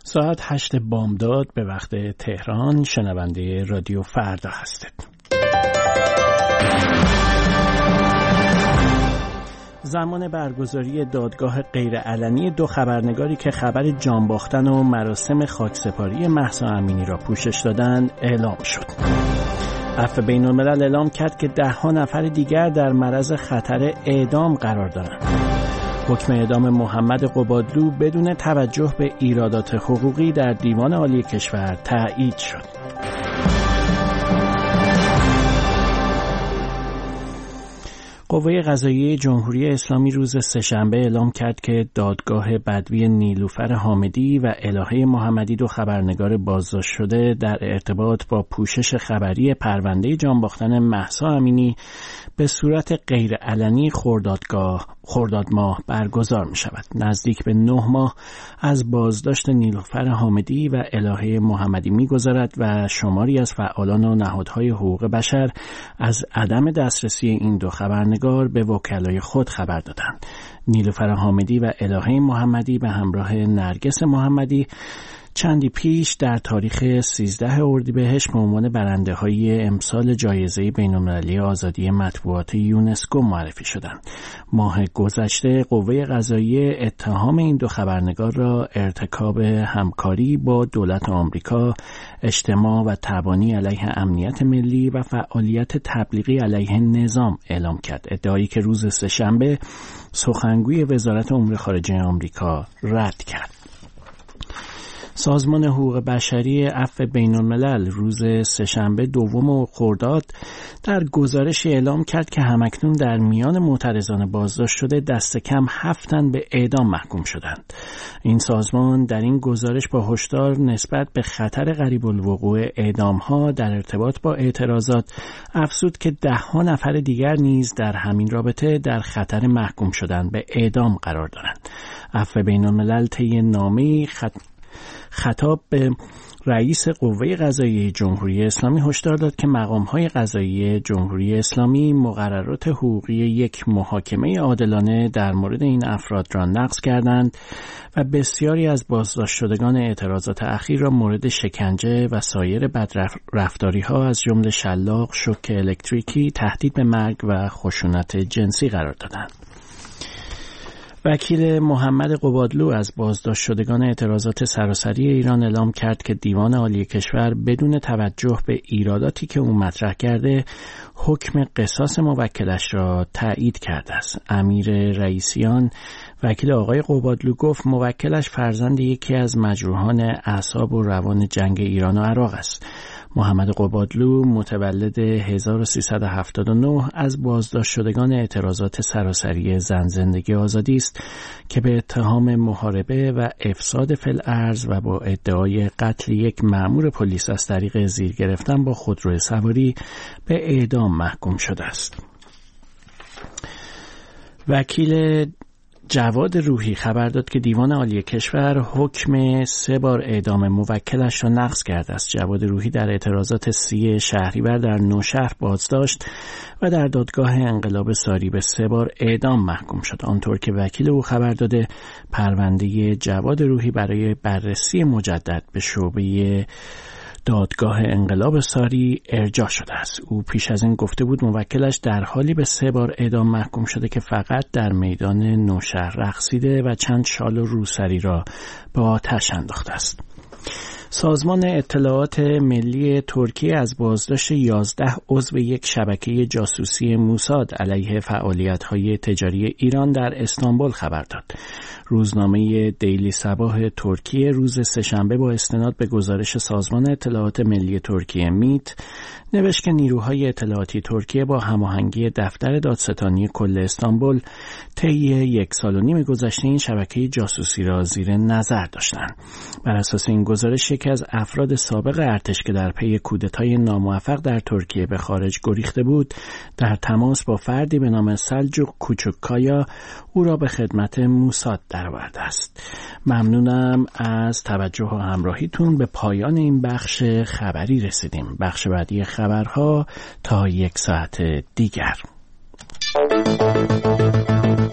ساعت 8 بامداد به وقت تهران. شنونده رادیو فردا هستید. زمان برگزاری دادگاه غیرعلنی دو خبرنگاری که خبر جان باختن و مراسم خاکسپاری مهسا امینی را پوشش دادند اعلام شد. عفو بین‌الملل اعلام کرد که 10 نفر دیگر در معرض خطر اعدام قرار دارند. حکم اعدام محمد قبادلو بدون توجه به ایرادات حقوقی در دیوان عالی کشور تایید شد. قوه قضاییه جمهوری اسلامی روز سه‌شنبه اعلام کرد که دادگاه بدوی نیلوفر حامدی و الهه محمدی دو خبرنگار بازداشت شده در ارتباط با پوشش خبری پرونده جان باختن مهسا امینی به صورت غیرعلنی خرداد ماه برگزار می شود. نزدیک به 9 ماه از بازداشت نیلوفر حامدی و الهه محمدی می گذرد و شماری از فعالان و نهادهای حقوق بشر از عدم دسترسی این دو خبرنگار به وکلای خود خبر دادند. نیلوفر حامدی و الهه محمدی به همراه نرگس محمدی چندی پیش در تاریخ 13 اردیبهشت به عنوان برنده‌های امسال جایزه بین‌المللی آزادی مطبوعات یونسکو معرفی شدند. ماه گذشته قوه قضاییه اتهام این دو خبرنگار را ارتکاب همکاری با دولت آمریکا، اجتماع و تبانی علیه امنیت ملی و فعالیت تبلیغی علیه نظام اعلام کرد. ادعایی که روز سه‌شنبه سخنگوی وزارت امور خارجه آمریکا رد کرد. سازمان حقوق بشری عفو بین‌الملل روز سه‌شنبه 2 خرداد در گزارش اعلام کرد که همکنون در میان معترضان بازداشت شده دست کم 7 تن به اعدام محکوم شدند. این سازمان در این گزارش با هشدار نسبت به خطر قریب الوقوع اعدام‌ها در ارتباط با اعتراضات افزود که 10 نفر دیگر نیز در همین رابطه در خطر محکوم شدن به اعدام قرار دارند. عفو بین‌الملل طی نامه‌ای خطاب به رئیس قوه قضاییه جمهوری اسلامی هشدار داد که مقام‌های قضایی جمهوری اسلامی مقررات حقوقی یک محاکمه عادلانه در مورد این افراد را نقض کردند و بسیاری از بازداشت شدگان اعتراضات اخیر را مورد شکنجه و سایر بدرفتاری‌ها از جمله شلاق، شوک الکتریکی، تهدید به مرگ و خشونت جنسی قرار دادند. وکیل محمد قبادلو از بازداشت شدگان اعتراضات سراسری ایران اعلام کرد که دیوان عالی کشور بدون توجه به ایراداتی که او مطرح کرده حکم قصاص موکلش را تایید کرده است. امیر رئیسیان وکیل آقای قبادلو گفت موکلش فرزند یکی از مجروحان اعصاب و روان جنگ ایران و عراق است. محمد قبادلو متولد 1379 از بازداشت شدگان اعتراضات سراسری زن زندگی آزادی است که به اتهام محاربه و افساد فی الارض و با ادعای قتل یک مأمور پلیس از طریق زیر گرفتن با خودروی سواری به اعدام محکوم شده است. وکیل جواد روحی خبر داد که دیوان عالی کشور حکم 3 بار اعدام موکلش را نقض کرده است. جواد روحی در اعتراضات 30 شهریور در نوشهر بازداشت و در دادگاه انقلاب ساری به 3 بار اعدام محکوم شد. آنطور که وکیل او خبر داده پرونده جواد روحی برای بررسی مجدد به شعبه دادگاه انقلاب ساری ارجاع شده است. او پیش از این گفته بود موکلش در حالی به 3 بار اعدام محکوم شده که فقط در میدان نوشهر رقصیده و چند شال و روسری را به آتش انداخته است. سازمان اطلاعات ملی ترکیه از بازداشت 11 عضو یک شبکه جاسوسی موساد علیه فعالیت‌های تجاری ایران در استانبول خبر داد. روزنامه دیلی صباح ترکیه روز سه‌شنبه با استناد به گزارش سازمان اطلاعات ملی ترکیه میت نوشت که نیروهای اطلاعاتی ترکیه با هماهنگی دفتر دادستانی کل استانبول طی 1 سال و نیم گذشته این شبکه جاسوسی را زیر نظر داشتند. بر اساس این گزارش یکی از افراد سابق ارتش که در پی کودتای ناموفق در ترکیه به خارج گریخته بود در تماس با فردی به نام سلجوق کوچوکایا او را به خدمت موساد درآورده است. ممنونم از توجه و همراهیتون. به پایان این بخش خبری رسیدیم. بخش بعدی خبرها تا 1 ساعت دیگر.